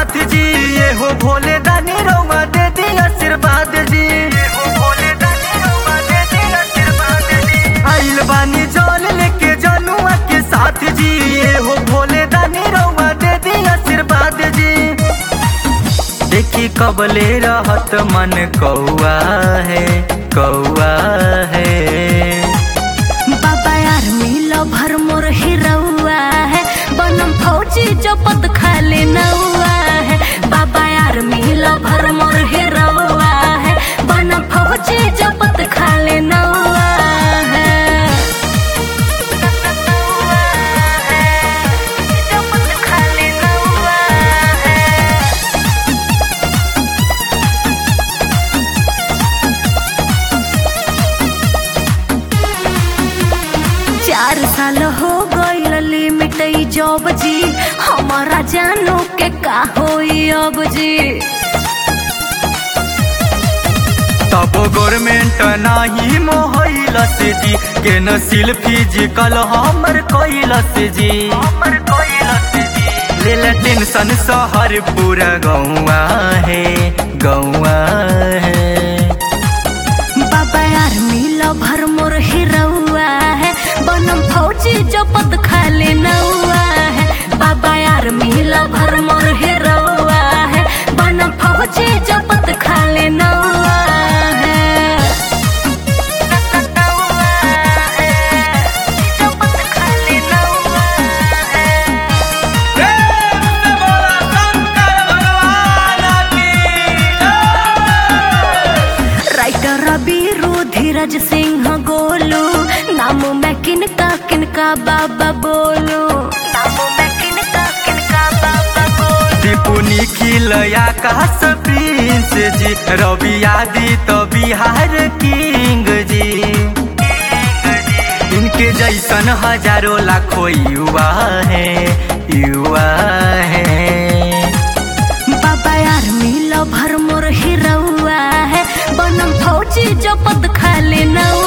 साथ जी, ये हो भोले दानी रउआ दे दी आशीर्वाद जी, ये हो भोले दानी रउआ दे दी आशीर्वाद जी। आइल बानी जल लेके जनुआ के साथ जी, ये हो भोले दानी रउआ दे दी आशीर्वाद जी। देखी कबले रहत मन कौआ है, कौआ है। बाबा यार मिलो भर मोर हिरौआ है, बनम फौजी जो पद खाले नौआ है। बाबा यार मिलो भर मोर हिरौआ है, बनम फौजी जो पद खाले नौआ है। जो पद खाले नौआ है। 4 साल हो गईल लिमिट जॉब जी, हमारा जानो के का होई अब जी। तब गवर्नमेंट नाही मोहलस जी, के नसील फिजिकल हमर कैलस जी, हमर कैलस जी। लेल टेंशन शहर पूरा गौआ है, गौआ है। बाबा यार मिलो भर मोर हिरौआ है, बनम फौजी जो पद खाले नौआ है। बाबा यार मिलो भर मोर हिरौआ है, बनम फौजी जो पद खाले नौआ है। जो पद खाले नौआ है। राइटर रबीरू धीरज सिंह गोलू, नाम में किनका किनका बाबा बोलू, नाम में किनका किनका बाबा बोलू। दीपू निखिल आकाश प्रिंस जी, रवि आदित्य बिहार किंग जी। इनके जैसन हजारों लाखों युवा है, युवा है। बाबा यार मिलो भर मोर हिरौआ है, बनम फौजी जो पद खाले नौआ